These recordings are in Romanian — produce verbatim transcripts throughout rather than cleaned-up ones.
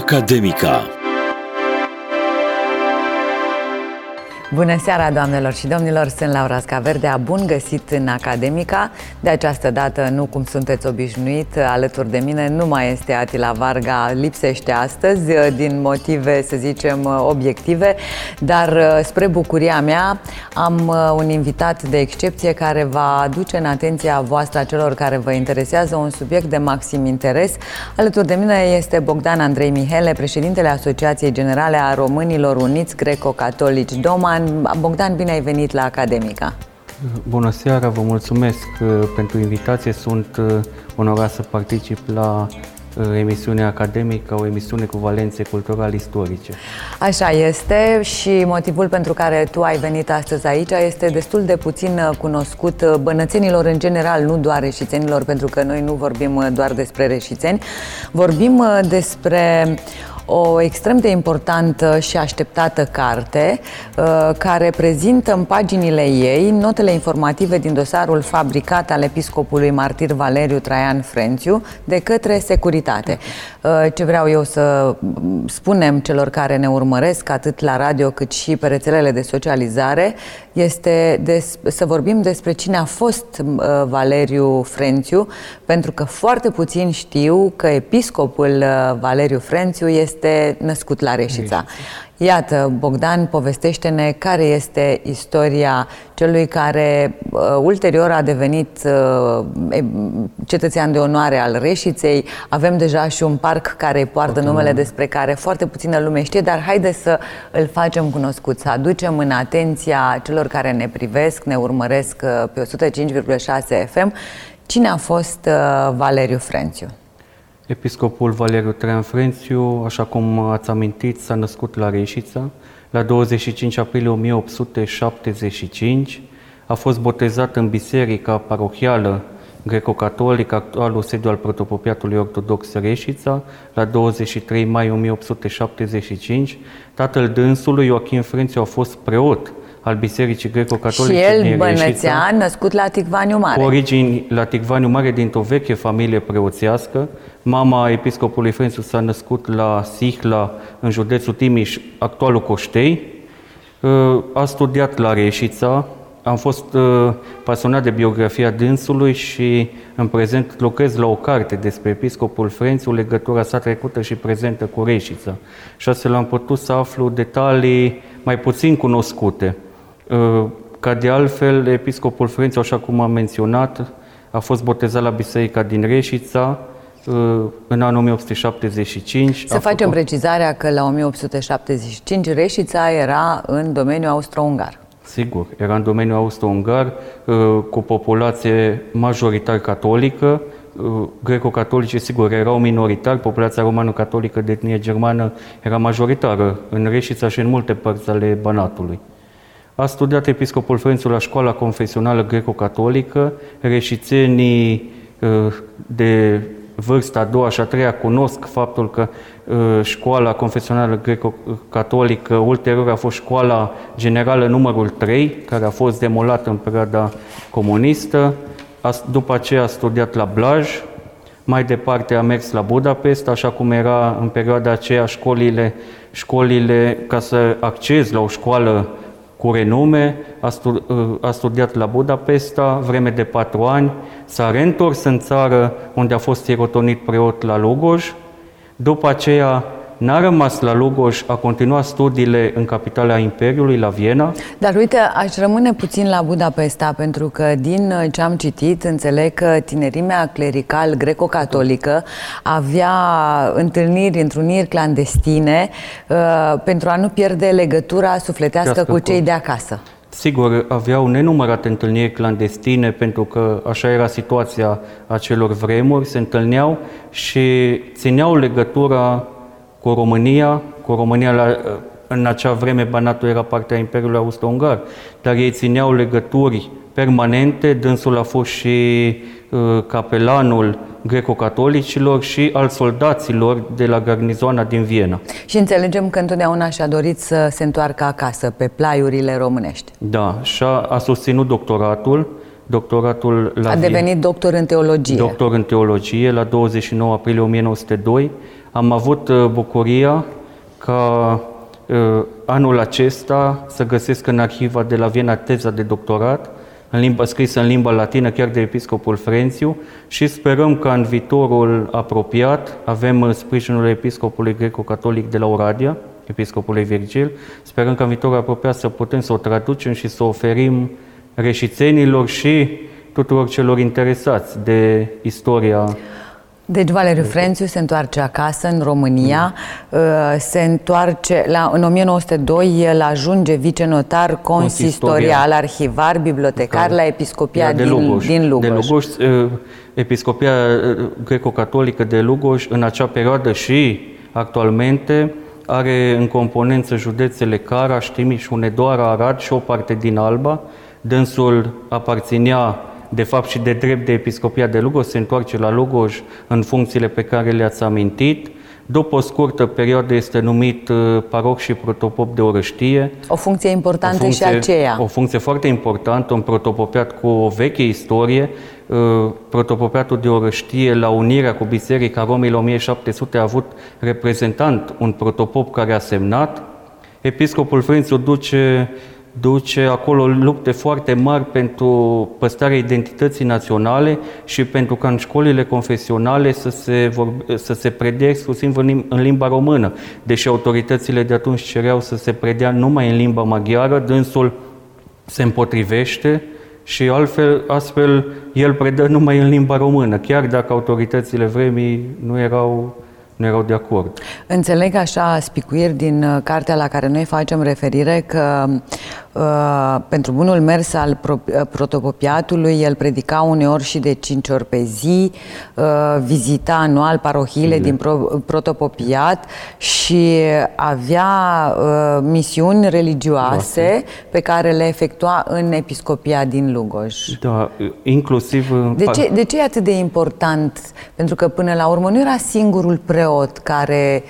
Academica. Bună seara, doamnelor și domnilor, sunt Laura Scaverdea, bun găsit în Academica. De această dată, nu cum sunteți obișnuit, alături de mine nu mai este Atila Varga, lipsește astăzi din motive, să zicem, obiective, dar spre bucuria mea am un invitat de excepție care va aduce în atenția voastră, a celor care vă interesează, un subiect de maxim interes. Alături de mine este Bogdan Andrei Mihele, președintele Asociației Generale a Românilor Uniți Greco-Catolici Doma. Bogdan, bine ai venit la Academica! Bună seara, vă mulțumesc pentru invitație. Sunt onorat să particip la emisiunea Academica, o emisiune cu valențe cultural-istorice. Așa este și motivul pentru care tu ai venit astăzi aici este destul de puțin cunoscut bănățenilor în general, nu doar reșițenilor, pentru că noi nu vorbim doar despre reșițeni, vorbim despre o extrem de importantă și așteptată carte care prezintă în paginile ei notele informative din dosarul fabricat al episcopului martir Valeriu Traian Frențiu de către Securitate. Ce vreau eu să spunem celor care ne urmăresc atât la radio cât și pe rețelele de socializare este des, să vorbim despre cine a fost Valeriu Frențiu, pentru că foarte puțin știu că episcopul Valeriu Frențiu este născut la Reșița. Iată, Bogdan, povestește-ne care este istoria celui care uh, ulterior a devenit uh, cetățean de onoare al Reșiței. Avem deja și un parc care poartă foarte numele numai. despre care foarte puțină lume știe, dar haide să îl facem cunoscut, să aducem în atenția celor care ne privesc, ne urmăresc uh, pe o sută cinci virgulă șase F M, cine a fost uh, Valeriu Frențiu. Episcopul Valeriu Traian Frențiu, așa cum ați amintit, s-a născut la Reșița la douăzeci și cinci aprilie o mie opt sute șaptezeci și cinci. A fost botezat în biserica parohială greco-catolică, actualul sediu al protopopiatului ortodox Reșița, la douăzeci și trei mai o mie opt sute șaptezeci și cinci. Tatăl dânsului, Ioachim Frențiu, a fost preot al Bisericii Greco-Catolice și el din bănățean, născut la Ticvaniu Mare. Cu origini la Ticvaniu Mare, dintr-o veche familie preoțească. Mama episcopului Frențiu s-a născut la Sihla, în județul Timiș, actualul Coștei. A studiat la Reșița. Am fost pasionat de biografia dânsului și în prezent lucrez la o carte despre episcopul Frențiu, legătura sa trecută și prezentă cu Reșița. Și astfel am putut să aflu detalii mai puțin cunoscute. Ca de altfel, episcopul Frențiu, așa cum am menționat, a fost botezat la biserica din Reșița în anul o mie opt sute șaptezeci și cinci. Să facem făcut... precizarea că la o mie opt sute șaptezeci și cinci Reșița era în domeniul austro-ungar. Sigur, era în domeniul austro-ungar, cu populație majoritar catolică. Greco-catolicii, sigur, erau minoritari, populația romano-catolică de etnie germană era majoritară în Reșița și în multe părți ale Banatului. A studiat episcopul Frențiu la școala confesională greco-catolică. Reșițenii de vârsta a doua și a treia cunosc faptul că școala confesională greco-catolică ulterior a fost școala generală numărul trei, care a fost demolată în perioada comunistă. După aceea a studiat la Blaj, mai departe a mers la Budapesta, așa cum era în perioada aceea școlile, școlile ca să accezi la o școală cu renume, a, stu, a studiat la Budapesta vreme de patru ani, s-a reîntors în țară unde a fost ierotonit preot la Lugoj. După aceea n-a rămas la Lugoj, a continuat studiile în capitala Imperiului, la Viena. Dar uite, aș rămâne puțin la Budapesta, pentru că din ce am citit, înțeleg că tinerimea clerical greco-catolică avea întâlniri, întruniri clandestine uh, pentru a nu pierde legătura sufletească cu cei de acasă. Sigur, aveau nenumărate întâlniri clandestine, pentru că așa era situația acelor vremuri, se întâlneau și țineau legătura cu România, cu România la, în acea vreme Banatul era partea Imperiului Austro-Ungar, dar ei țineau legături permanente. Dânsul a fost și uh, capelanul greco-catolicilor și al soldaților de la garnizoana din Viena. Și înțelegem că întotdeauna și-a dorit să se întoarcă acasă, pe plaiurile românești. Da, și-a a susținut doctoratul, doctoratul la A devenit doctor în teologie. Doctor în teologie la douăzeci și nouă aprilie o mie nouă sute doi. Am avut bucuria ca anul acesta să găsesc în arhiva de la Viena teza de doctorat, în limba scrisă în limba latină, chiar de episcopul Frențiu, și sperăm că în viitorul apropiat avem sprijinul episcopului greco-catolic de la Oradea, episcopului Virgil. Sperăm că în viitorul apropiat să putem să o traducem și să o oferim reșițenilor și tuturor celor interesați de istoria. Deci Valeriu Frențiu se întoarce acasă în România, mm. se întoarce la, în o mie nouă sute doi, el ajunge vicenotar consistorial, arhivar, bibliotecar care, la Episcopia din Lugoj. Din Lugoj. De Lugoj, Episcopia greco-catolică de Lugoj, în acea perioadă și actualmente, are în componență județele Caraș, Timiș, Hunedoara, Arad și o parte din Alba. Dânsul aparținea de fapt și de drept de Episcopia de Lugoj, se întoarce la Lugoj în funcțiile pe care le-ați amintit. După o scurtă perioadă este numit paroh și protopop de Orăștie. O funcție importantă o funcție, și aceea. O funcție foarte importantă, un protopopiat cu o veche istorie. Protopopiatul de Orăștie, la unirea cu Biserica Romei la o mie șapte sute, a avut reprezentant un protopop care a semnat. Episcopul Frențiu duce duce acolo lupte foarte mari pentru păstrarea identității naționale și pentru ca în școlile confesionale să se, vorbe, să se predea exclusiv în limba română. Deși autoritățile de atunci cereau să se predea numai în limba maghiară, dânsul se împotrivește și altfel, astfel el predă numai în limba română, chiar dacă autoritățile vremii nu erau nu erau de acord. Înțeleg așa spicuiri din cartea la care noi facem referire că uh, pentru bunul mers al pro, protopopiatului el predica uneori și de cinci ori pe zi, uh, vizita anual parohiile de. din pro, protopopiat și avea uh, misiuni religioase Doate. pe care le efectua în Episcopia din Lugoj. Da, inclusiv... De ce, de ce e atât de important? Pentru că până la urmă nu era singurul preot care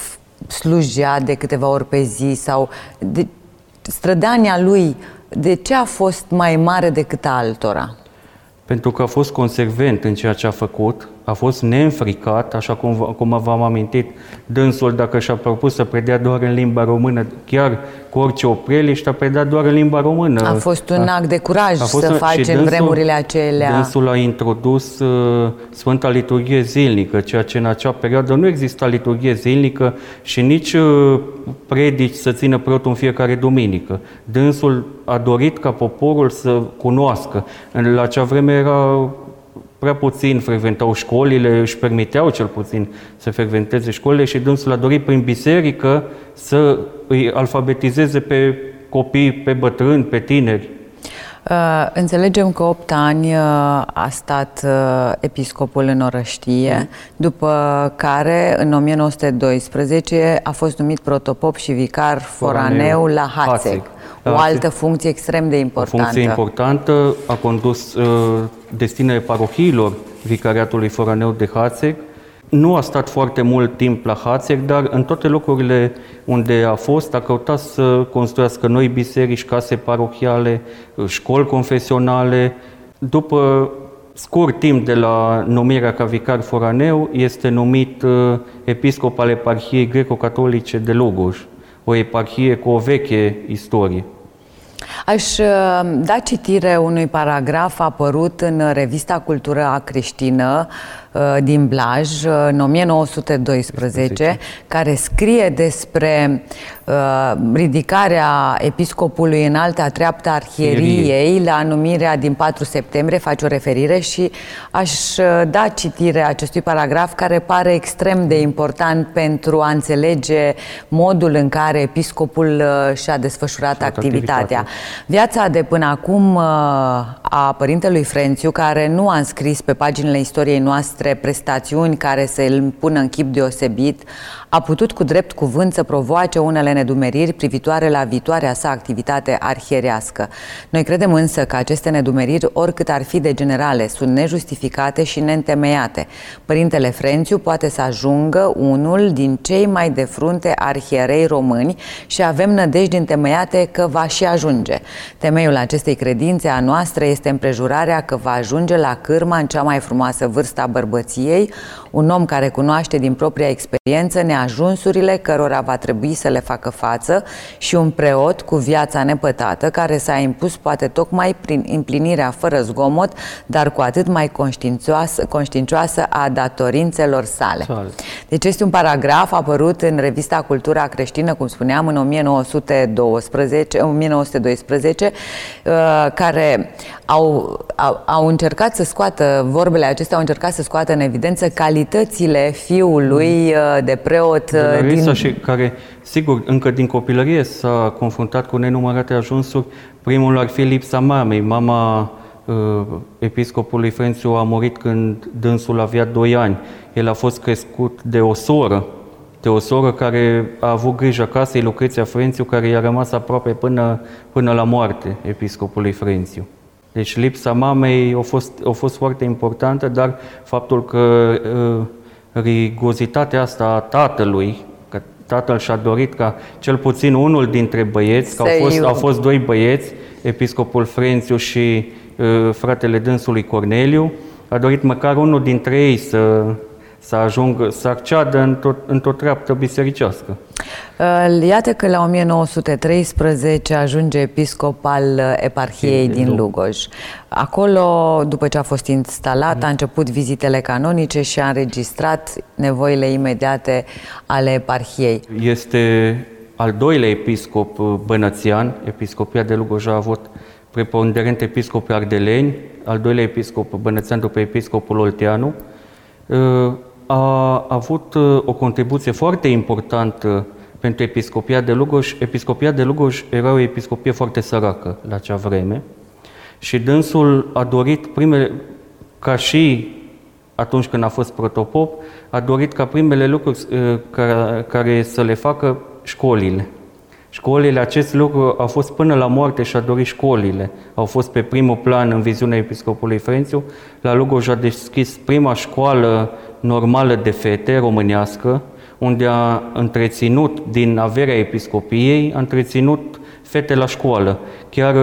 slujea de câteva ori pe zi sau de, strădania lui, de ce a fost mai mare decât altora? Pentru că a fost consecvent în ceea ce a făcut, a fost neînfricat, așa cum, cum v-am amintit, dânsul, dacă și-a propus să predea doar în limba română, chiar cu orice opreliște, a predat doar în limba română. A fost un act de curaj să faci în vremurile acelea. Dânsul a introdus uh, Sfânta Liturghie zilnică, ceea ce în acea perioadă nu exista liturghie zilnică și nici uh, predici să țină preotul în fiecare duminică. Dânsul a dorit ca poporul să cunoască. La acea vreme era prea puțin frecventau școlile, își permiteau cel puțin să frecventeze școlile și dânsul a dorit prin biserică să îi alfabetizeze pe copii, pe bătrâni, pe tineri. Uh, înțelegem că opt ani uh, a stat uh, episcopul în Orăștie, mm. după care în o mie nouă sute doisprezece a fost numit protopop și vicar foraneu, foraneu la Hațeg. O altă funcție extrem de importantă. O funcție importantă, a condus uh, destinele parohiilor vicariatului foraneu de Hațeg. Nu a stat foarte mult timp la Hațeg, dar în toate locurile unde a fost, a căutat să construiască noi biserici, case parohiale, școli confesionale. După scurt timp de la numirea ca vicar foraneu, este numit uh, episcop al eparhiei greco-catolice de Lugoj, o eparhie cu o veche istorie. Aș da citire unui paragraf apărut în revista Cultura Creștină din Blaj în o mie nouă sute doisprezece, care scrie despre uh, ridicarea episcopului în alta treaptă arhieriei la numirea din patru septembrie, face o referire și aș da citire acestui paragraf care pare extrem de important pentru a înțelege modul în care episcopul uh, și-a desfășurat și activitatea. activitatea. Viața de până acum uh, a părintelui Frențiu, care nu a înscris pe paginile istoriei noastre prestațiuni care să îl pună în chip deosebit, a putut cu drept cuvânt să provoace unele nedumeriri privitoare la viitoarea sa activitate arhierească. Noi credem însă că aceste nedumeriri, oricât ar fi de generale, sunt nejustificate și neîntemeiate. Părintele Frențiu poate să ajungă unul din cei mai de frunte arhierei români și avem nădejdi întemeiate că va și ajunge. Temeiul acestei credințe a noastră este împrejurarea că va ajunge la cârma în cea mai frumoasă vârstă a bărbăției, un om care cunoaște din propria experiență neajunsurile cărora va trebui să le facă față și un preot cu viața nepătată care s-a impus poate tocmai prin împlinirea fără zgomot, dar cu atât mai conștiincioasă, conștiincioasă a datorințelor sale. Deci este un paragraf apărut în revista Cultura Creștină, cum spuneam, în o mie nouă sute doisprezece, care au, au, au încercat să scoată, vorbele acestea au încercat să scoată în evidență calitățile fiului de preot de din... și care, sigur, încă din copilărie s-a confruntat cu nenumărate ajunsuri. Primul ar fi lipsa mamei. Mama uh, episcopului Frențiu a murit când dânsul avea doi ani. El a fost crescut de o soră, de o soră care a avut grijă casei, Lucreția Frențiu, care i-a rămas aproape până, până la moarte episcopului Frențiu. Deci lipsa mamei a fost, a fost foarte importantă, dar faptul că uh, rigozitatea asta a tatălui, că tatăl și-a dorit ca cel puțin unul dintre băieți, că au fost, au fost doi băieți, episcopul Frențiu și uh, fratele dânsului Corneliu, a dorit măcar unul dintre ei să, să ajungă, să acceadă într-o, într-o treaptă bisericească. Iată că la o mie nouă sute treisprezece ajunge episcop al eparhiei din Lugoj. Acolo, după ce a fost instalat, a început vizitele canonice și a înregistrat nevoile imediate ale eparhiei. Este al doilea episcop bănățian. Episcopia de Lugoj a avut preponderent episcopi ardeleni, al doilea episcop bănățian după episcopul Olteanu. A avut o contribuție foarte importantă pentru Episcopia de Lugoj. Episcopia de Lugoj era o episcopie foarte săracă la acea vreme și dânsul a dorit, primele, ca și atunci când a fost protopop, a dorit ca primele lucruri care, care să le facă școlile. Școlile, acest lucru a fost până la moarte și a dorit școlile. Au fost pe primul plan în viziunea episcopului Frențiu. La Lugoj a deschis prima școală normală de fete românească, unde a întreținut, din averea episcopiei, a întreținut fete la școală. Chiar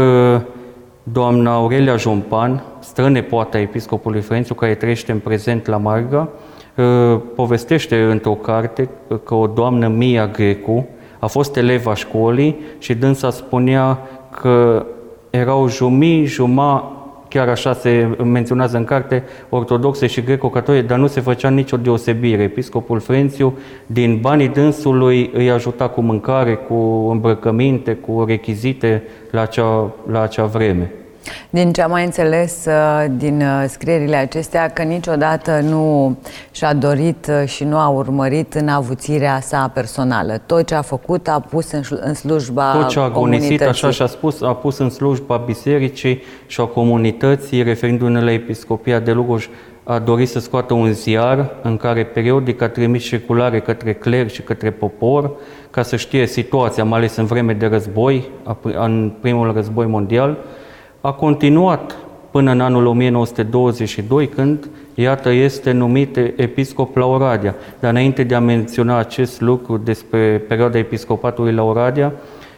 doamna Aurelia Jompan, strănepoata episcopului Frențiu, care trăiește în prezent la Marga, povestește într-o carte că o doamnă, Mia Grecu, a fost eleva școlii și dânsa spunea că erau jumii, juma, chiar așa se menționează în carte, ortodoxe și greco-catolice, dar nu se făcea nicio deosebire. Episcopul Frențiu, din banii dânsului, îi ajuta cu mâncare, cu îmbrăcăminte, cu rechizite la acea, la acea vreme. Din ce am mai înțeles din scrierile acestea, că niciodată nu și-a dorit și nu a urmărit în avuțirea sa personală. Tot ce a făcut a pus în slujba Tot ce a agonisit, așa și-a spus, a pus în slujba bisericii și a comunității. Referindu-ne la Episcopia de Lugoj, a dorit să scoată un ziar în care periodic a trimis circulare către cler și către popor, ca să știe situația, mai ales în vreme de război, în primul război mondial. A continuat până în anul o mie nouă sute douăzeci și doi, când, iată, este numit episcop la Oradea. Dar înainte de a menționa acest lucru despre perioada episcopatului la Oradea,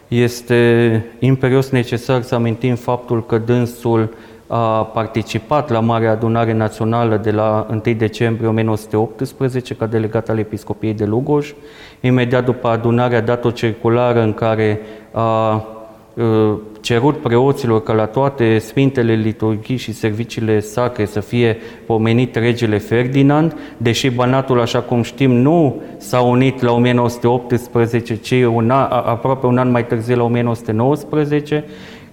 este imperios necesar să amintim faptul că dânsul a participat la Marea Adunare Națională de la întâi decembrie o mie nouă sute optsprezece ca delegat al Episcopiei de Lugoj. Imediat după adunare a dat o circulară în care a cerut preoților ca la toate sfintele liturghii și serviciile sacre să fie pomenit regele Ferdinand, deși Banatul, așa cum știm, nu s-a unit la o mie nouă sute optsprezece, ci un an, aproape un an mai târziu, la o mie nouă sute nouăsprezece.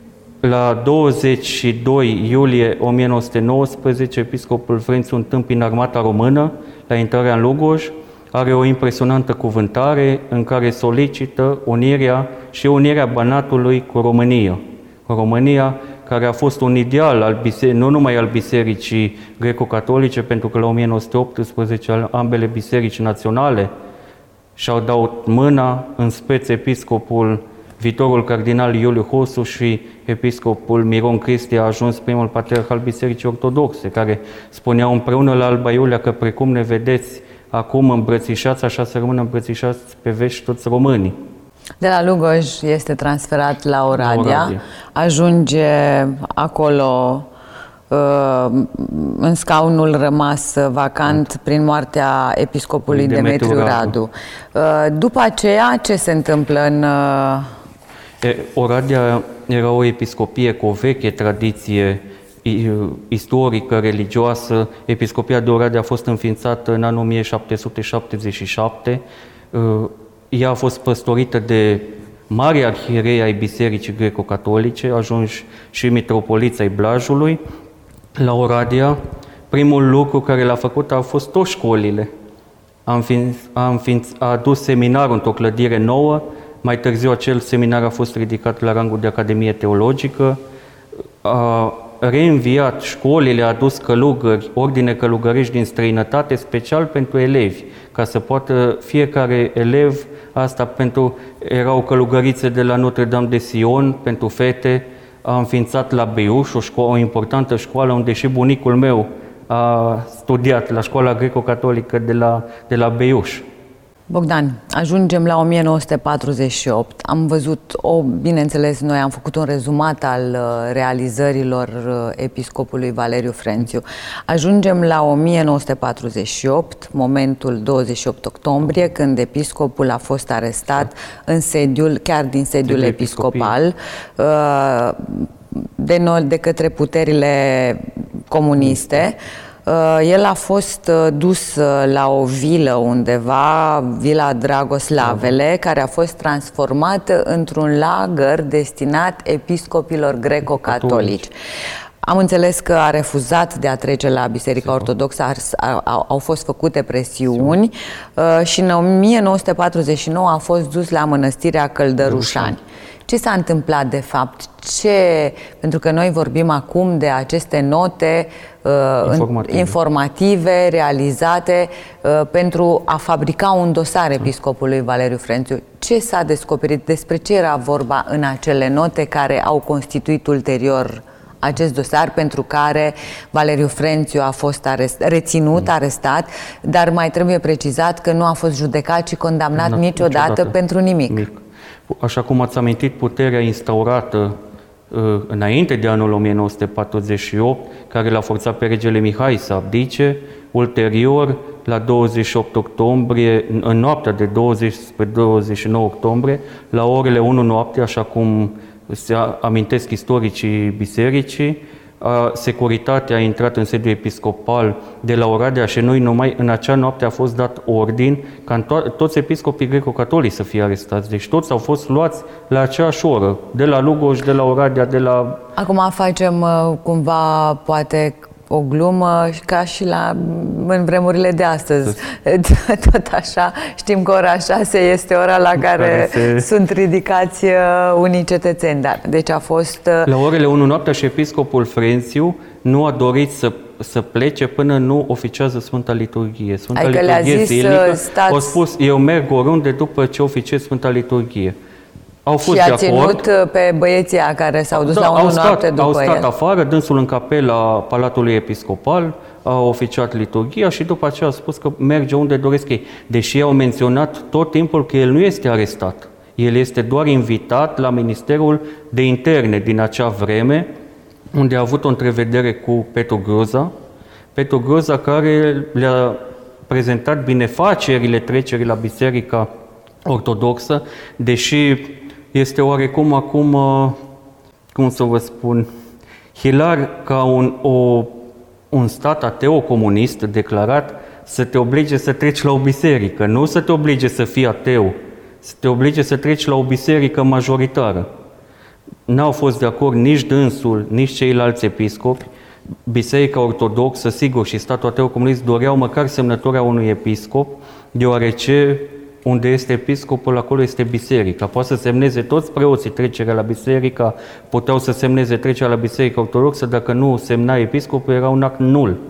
La douăzeci și doi iulie o mie nouă sute nouăsprezece, episcopul Frențiu întâmpină armata română la intrarea în Lugoj. Are o impresionantă cuvântare în care solicită unirea și unirea Banatului cu România. Cu România, care a fost un ideal al biseric- nu numai al bisericii greco-catolice, pentru că la o mie nouă sute optsprezece ambele biserici naționale și-au dat mâna, în speță episcopul, viitorul cardinal Iuliu Hosu și episcopul Miron Cristi a ajuns primul patriarh al Bisericii Ortodoxe, care spuneau împreună la Alba Iulia că precum ne vedeți acum îmbrățișați, așa să rămână îmbrățișați pe veci toți românii. De la Lugoj este transferat la Oradea, la Oradea. Ajunge acolo în scaunul rămas vacant prin moartea episcopului Demetriu, Demetriu Radu. Radu. După aceea, ce se întâmplă în... Oradea era o episcopie cu o veche tradiție istorică, religioasă. Episcopia de Oradea a fost înființată în anul o mie șapte sute șaptezeci și șapte. Ea a fost păstorită de mari arhierei ai Bisericii Greco-Catolice, ajunși și mitropoliți ai Blajului. La Oradea, primul lucru care l-a făcut a fost toți școlile. A, înființ, a, înființ, a adus seminarul într-o clădire nouă, mai târziu acel seminar a fost ridicat la rangul de Academie Teologică, a reînviat școlile, a adus călugări, ordine călugărești din străinătate, special pentru elevi, ca să poată fiecare elev, asta pentru, erau călugărițe de la Notre-Dame de Sion, pentru fete, a înființat la Beiuș, o, școală, o importantă școală unde și bunicul meu a studiat, la școala greco-catolică de la, de la Beiuș. Bogdan, ajungem la o mie nouă sute patruzeci și opt. Am văzut, o, bineînțeles, noi am făcut un rezumat al realizărilor episcopului Valeriu Frânțiu. Ajungem la o mie nouă sute patruzeci și opt, momentul douăzeci și opt octombrie, când episcopul a fost arestat în sediul, chiar din sediul episcopal, de, noi, de către puterile comuniste. El a fost dus la o vilă undeva, Vila Dragoslavele, care a fost transformată într-un lagăr destinat episcopilor greco-catolici. Am înțeles că a refuzat de a trece la Biserica Ortodoxă, au fost făcute presiuni și în o mie nouă sute patruzeci și nouă a fost dus la mănăstirea Căldărușani. Ce s-a întâmplat de fapt? Ce, pentru că noi vorbim acum de aceste note uh, informative. informative realizate uh, pentru a fabrica un dosar episcopului Valeriu Frânțiu. Ce s-a descoperit? Despre ce era vorba în acele note care au constituit ulterior acest dosar pentru care Valeriu Frânțiu a fost arest, reținut, mm. arestat, dar mai trebuie precizat că nu a fost judecat și condamnat niciodată, niciodată pentru nimic. nimic. Așa cum ați amintit, puterea instaurată uh, înainte de anul o mie nouă sute patruzeci și opt, care l-a forțat pe regele Mihai să abdice, ulterior, la douăzeci și opt octombrie, în noaptea de douăzeci spre douăzeci și nouă octombrie, la orele unu noapte, așa cum se amintesc istoricii bisericii, a, securitatea a intrat în sediul episcopal de la Oradea și noi numai în acea noapte a fost dat ordin ca în to- toți episcopii greco-catolici să fie arestați. Deci toți au fost luați la aceeași oră, de la Lugoj, de la Oradea, de la... Acum facem cumva, poate, o glumă ca și la, în vremurile de astăzi. Tot așa, știm că ora șase este ora la care, care se... sunt ridicați unii cetățeni. Dar, deci a fost... La orele unu noaptea și episcopul Frânțiu nu a dorit să, să plece până nu oficează Sfânta Liturghie. Sfânta adică Liturghie zilnică, stați... au spus, eu merg oriunde după ce oficiez Sfânta Liturghie. Au fost și de a ținut pe băieții care s-au dus da, la unu noapte după Au stat el. afară, dânsul în capela Palatului Episcopal, a oficiat liturghia și după aceea a spus că merge unde doresc ei. Deși au menționat tot timpul că el nu este arestat. El este doar invitat la Ministerul de Interne din acea vreme, unde a avut o întrevedere cu Petru Groza. Petru Groza care le-a prezentat binefacerile trecerii la Biserica Ortodoxă, deși este oarecum acum, cum să vă spun, hilar ca un, o, un stat ateo-comunist declarat să te oblige să treci la o biserică, nu să te oblige să fii ateu, să te oblige să treci la o biserică majoritară. N-au fost de acord nici dânsul, nici ceilalți episcopi. Biserica Ortodoxă, sigur, și statul ateo-comunist doreau măcar semnătura unui episcop, deoarece unde este episcopul, acolo este biserica. Poate să semneze toți preoții trecerea la biserica, puteau să semneze trecerea la Biserica Ortodoxă, dacă nu semna episcopul, era un act nul.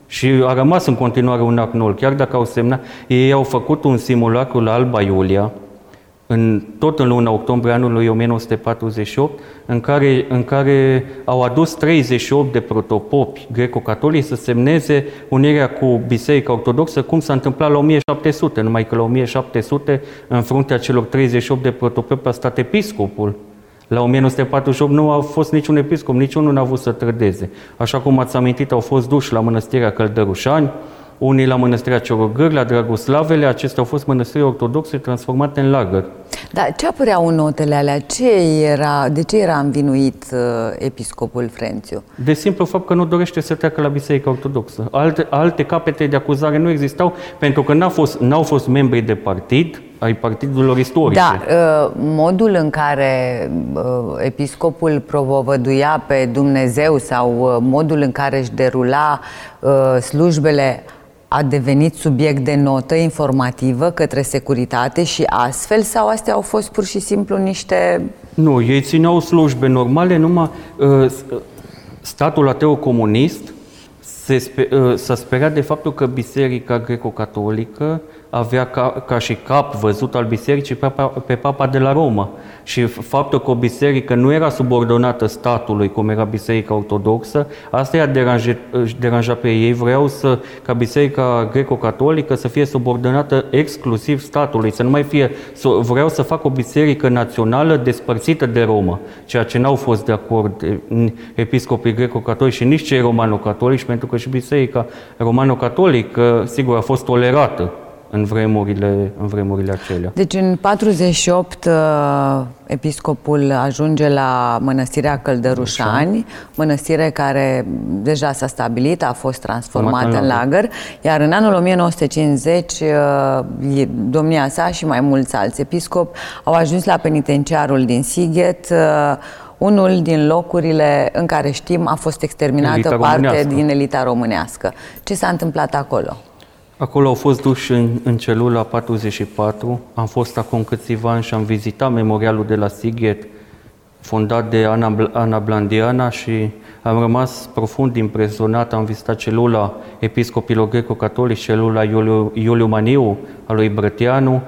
Și a rămas în continuare un act nul, chiar dacă au semnat. Ei au făcut un simulacru la Alba Iulia, în, tot în luna octombrie anului o mie nouă sute patruzeci și opt, în care, în care au adus treizeci și opt de protopopi greco-catolici să semneze unirea cu Biserica Ortodoxă, cum s-a întâmplat la o mie șapte sute, numai că la o mie șapte sute, în fruntea celor treizeci și opt de protopopi, a stat episcopul. La o mie nouă sute patruzeci și opt nu a fost niciun episcop, niciunul n-a avut să trădeze. Așa cum ați amintit, au fost duși la Mănăstirea Căldărușani, unii la Mănăstirea Ciorogâri, la Dragoslavele. Acestea au fost mănăstiri ortodoxe transformate în lagări. Dar ce apăreau în notele alea? Ce era, de ce era învinuit uh, episcopul Frențiu? De simplu fapt că nu dorește să treacă la Biserica Ortodoxă. Alte, alte capete de acuzare nu existau, pentru că n-au fost, n-au fost membri de partid, ai partidelor istorice. Da, uh, modul în care uh, episcopul propovăduia pe Dumnezeu sau uh, modul în care își derula uh, slujbele a devenit subiect de notă informativă către securitate și astfel, sau astea au fost pur și simplu niște... Nu, ei țineau slujbe normale, numai uh, statul ateo-comunist se spe, uh, s-a speriat de faptul că Biserica Greco-Catolică avea ca, ca și cap văzut al bisericii pe papa, pe papa de la Roma. Și faptul că o biserică nu era subordonată statului, cum era Biserica Ortodoxă, asta i-a deranjat, deranjat pe ei. Vreau să, ca Biserica Greco-Catolică să fie subordonată exclusiv statului, să nu mai fie... Vreau să fac o biserică națională despărțită de Roma, ceea ce n-au fost de acord episcopii greco-catolici și nici cei romano-catolici, pentru că și Biserica romano-catolică, sigur, a fost tolerată în vremurile, în vremurile acelea. Deci în patruzeci și opt episcopul ajunge la Mănăstirea Căldărușani, mănăstire care deja s-a stabilit, a fost transformată în lagăr, iar în anul o mie nouă sute cincizeci domnia sa și mai mulți alți episcopi au ajuns la penitenciarul din Sighet, unul din locurile în care știm a fost exterminată parte din elita românească. Ce s-a întâmplat acolo? Acolo au fost duși în, în celula patruzeci și patru. Am fost acum câțiva ani și am vizitat memorialul de la Sighet, fondat de Ana, Ana Blandiana, și am rămas profund impresionat. Am vizitat celula episcopilor greco-catolici, celula Iuliu, Iuliu Maniu, a lui Brătianu,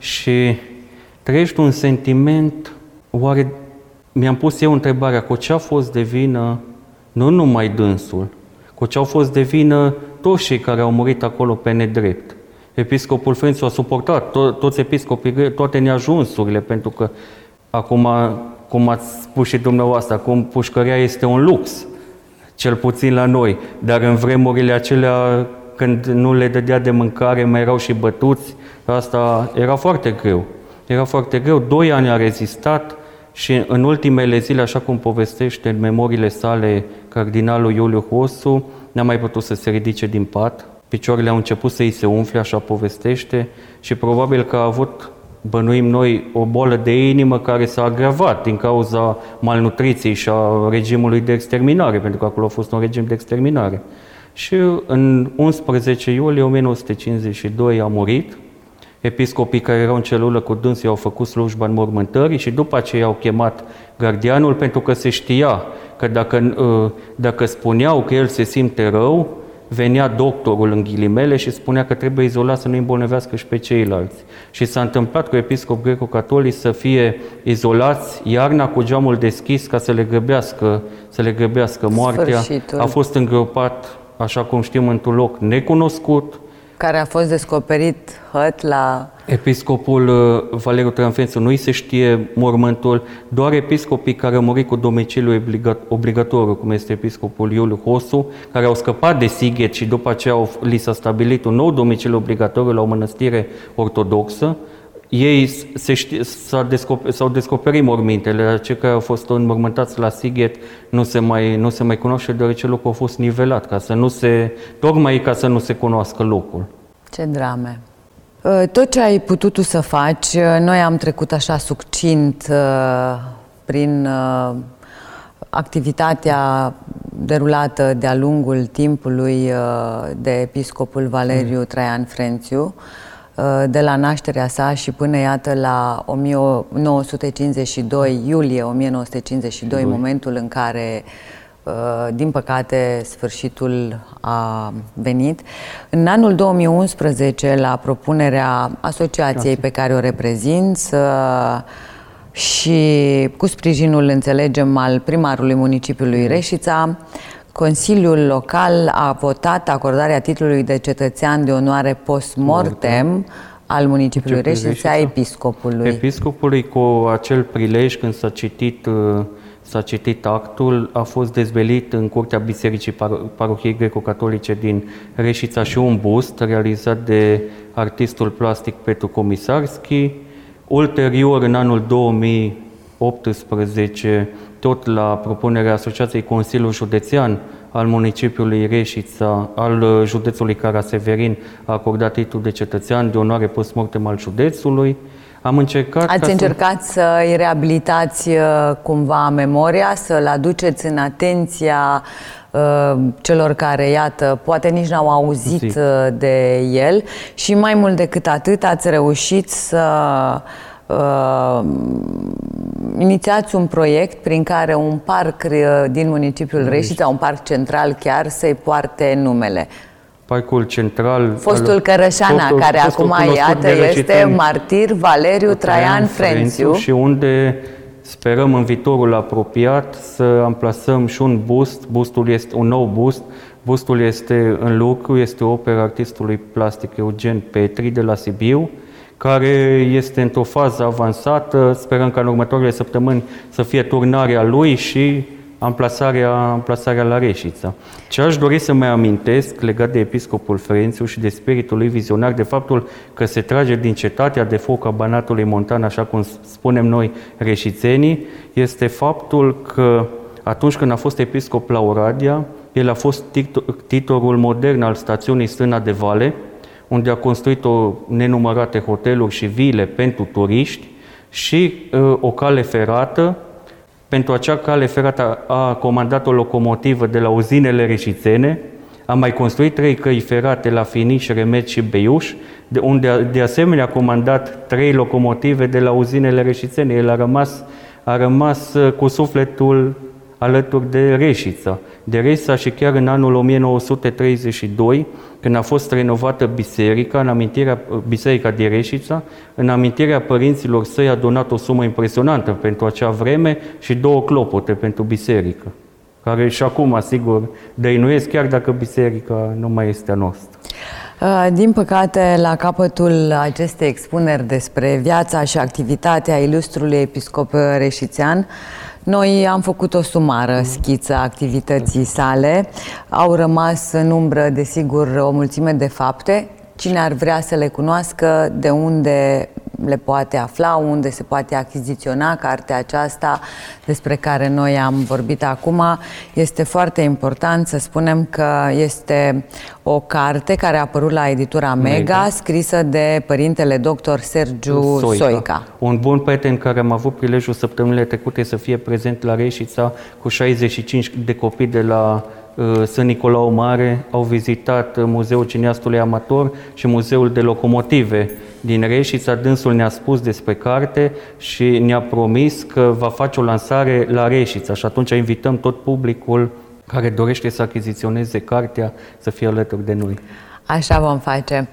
și trăiești un sentiment, oare mi-am pus eu întrebarea, cu ce a fost de vină nu numai dânsul, cu ce au fost de vină toți cei care au murit acolo pe nedrept. Episcopul Frențiu a suportat to- toți episcopii, toate neajunsurile, pentru că acum, cum ați spus și dumneavoastră, acum pușcăria este un lux, cel puțin la noi, dar în vremurile acelea, când nu le dădea de mâncare, mai erau și bătuți, asta era foarte greu. Era foarte greu, doi ani a rezistat și în ultimele zile, așa cum povestește în memoriile sale cardinalul Iuliu Hosu, n-a mai putut să se ridice din pat, picioarele au început să îi se umfle, așa povestește, și probabil că a avut, bănuim noi, o boală de inimă care s-a agravat din cauza malnutriției și a regimului de exterminare, pentru că acolo a fost un regim de exterminare. Și în unsprezece iulie o mie nouă sute cincizeci și doi a murit. Episcopii care erau în celulă cu dânsul au făcut slujba înmormântării și după aceea au chemat gardianul, pentru că se știa că dacă, dacă spuneau că el se simte rău, venea doctorul în ghilimele și spunea că trebuie izolat să nu îmbolnăvească și pe ceilalți. Și s-a întâmplat cu episcop greco-catolici să fie izolați iarna cu geamul deschis ca să le grăbească, să le grăbească moartea. Sfârșitul. A fost îngropat, așa cum știm, într-un loc necunoscut, care a fost descoperit hăt la... Episcopul Valeriu Tranfențu, nu-i se știe mormântul, doar episcopii care au murit cu domiciliu obligatoriu, cum este episcopul Iuliu Hosu, care au scăpat de Sighet și după aceea au, li s-a stabilit un nou domiciliu obligatoriu la o mănăstire ortodoxă. Ei se știe, s-au descoperit, s-au descoperit mormintele, cei care au fost înmormântați la Sighet nu se mai, nu se mai cunoaște, deoarece locul a fost nivelat, ca să nu se, tocmai ca să nu se cunoască locul. Ce drame! Tot ce ai putut tu să faci, noi am trecut așa succint prin activitatea derulată de-a lungul timpului de episcopul Valeriu Traian Frențiu, de la nașterea sa și până, iată, la o mie nouă sute cincizeci și doi, iulie o mie nouă sute cincizeci și doi, momentul în care din păcate, sfârșitul a venit. În anul două mii unsprezece, la propunerea asociației pe care o reprezint și cu sprijinul, înțelegem, al primarului municipiului Reșița, Consiliul Local a votat acordarea titlului de cetățean de onoare post-mortem al municipiului Reșița episcopului. Episcopului, cu acel prilej când s-a citit, s-a citit actul, a fost dezvelit în curtea Bisericii Parohiei Greco-Catolice din Reșița și un bust realizat de artistul plastic Petru Comisarski. Ulterior, în anul două mii optsprezece, tot la propunerea Asociației Consiliul Județean al municipiului Reșița, al județului Caraseverin, a acordat titlul de cetățean de onoare post-mortem al județului. Am încercat Ați încercat să... să-i reabilitați cumva memoria, să-l aduceți în atenția uh, celor care, iată, poate nici n-au auzit Zi. de el și mai mult decât atât ați reușit să uh, inițiați un proiect prin care un parc din municipiul Reșița, un parc central chiar, să-i poarte numele. Parcul central... Fostul Cărășana, fostul, care fostul acum, iată, este Martir Valeriu Traian Frențiu. Și unde sperăm în viitorul apropiat să amplasăm și un bust. Bustul este un nou bust. Bustul este în lucru, este o operă artistului plastic Eugen Petri de la Sibiu, care este într-o fază avansată. Sperăm ca în următoarele săptămâni să fie turnarea lui și amplasarea, amplasarea la Reșița. Ce aș dori să mai amintesc legat de episcopul Frențiu și de spiritul lui vizionar, de faptul că se trage din cetatea de foc a Banatului Montan, așa cum spunem noi reșițenii, este faptul că atunci când a fost episcop la Oradea, el a fost titorul modern al stațiunii Stâna de Vale, unde a construit o nenumărate hoteluri și vile pentru turiști și uh, o cale ferată. Pentru acea cale ferată a comandat o locomotivă de la uzinele reșițene, a mai construit trei căi ferate la Finiș, Remet și Beiuș, de unde de asemenea a comandat trei locomotive de la uzinele reșițene. El a rămas, a rămas cu sufletul alături de Reșița. De Reșița și chiar în anul o mie nouă sute treizeci și doi, când a fost renovată biserica, în amintirea, biserica din Reșița, în amintirea părinților săi a donat o sumă impresionantă pentru acea vreme și două clopote pentru biserică, care și acum, asigur, dăinuiesc chiar dacă biserica nu mai este a noastră. Din păcate, la capătul acestei expuneri despre viața și activitatea ilustrului episcop reșițean, noi am făcut o sumară schiță a activității sale. Au rămas în umbră, desigur, o mulțime de fapte. Cine ar vrea să le cunoască, de unde le poate afla, unde se poate achiziționa cartea aceasta despre care noi am vorbit acum. Este foarte important să spunem că este o carte care a apărut la editura Mega, Mega. scrisă de părintele doctor Sergiu Soica. Soica. Un bun prieten care am avut prilejul săptămânile trecute să fie prezent la Reșița cu șaizeci și cinci de copii de la Sfânt Nicolau Mare, au vizitat Muzeul Cineastului Amator și Muzeul de Locomotive din Reșița. Dânsul ne-a spus despre carte și ne-a promis că va face o lansare la Reșița și atunci invităm tot publicul care dorește să achiziționeze cartea să fie alături de noi. Așa vom face.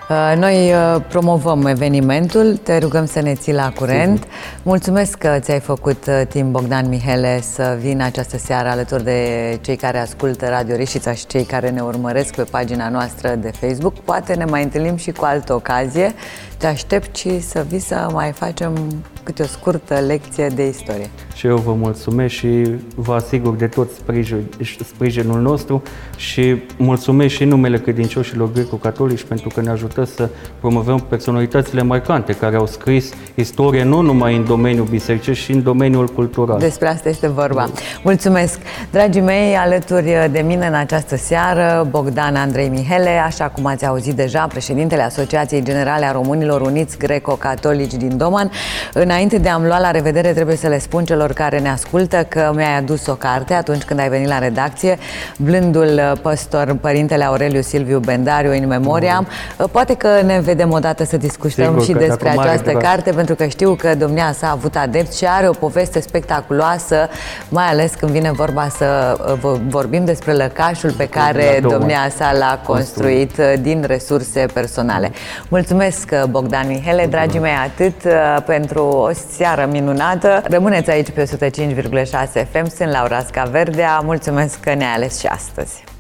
Noi promovăm evenimentul, te rugăm să ne ții la curent. Mulțumesc că ți-ai făcut timp, Bogdan Mihele, să vii în această seară alături de cei care ascultă Radio Reșița și cei care ne urmăresc pe pagina noastră de Facebook. Poate ne mai întâlnim și cu altă ocazie. Te aștept și să vii să mai facem câte o scurtă lecție de istorie. Și eu vă mulțumesc și vă asigur de tot sprijin, sprijinul nostru și mulțumesc și numele credincioșilor greco-catolici pentru că ne ajută să promovăm personalitățile marcante care au scris istorie nu numai în domeniul bisericesc, și în domeniul cultural. Despre asta este vorba. Mulțumesc! Dragii mei, alături de mine în această seară, Bogdan Andrei Mihele, așa cum ați auzit deja, președintele Asociației Generale a Românilor Uniți Greco-Catolici din Doman. În înainte de a-mi lua la revedere, trebuie să le spun celor care ne ascultă că mi-ai adus o carte atunci când ai venit la redacție, Blândul păstor, Părintele Aureliu Silviu Bendariu, in memoriam. Poate că ne vedem odată să discutăm Sigur, și despre această carte, pentru că știu că domnia sa a avut adepți și are o poveste spectaculoasă, mai ales când vine vorba să vorbim despre lăcașul pe care domnia sa l-a construit din resurse personale. Mulțumesc, Bogdan Mihele, dragii mei, atât pentru o seară minunată. Rămâneți aici pe o sută cinci virgulă șase F M. Sunt Laura Scaverdea. Mulțumesc că ne-ai ales și astăzi.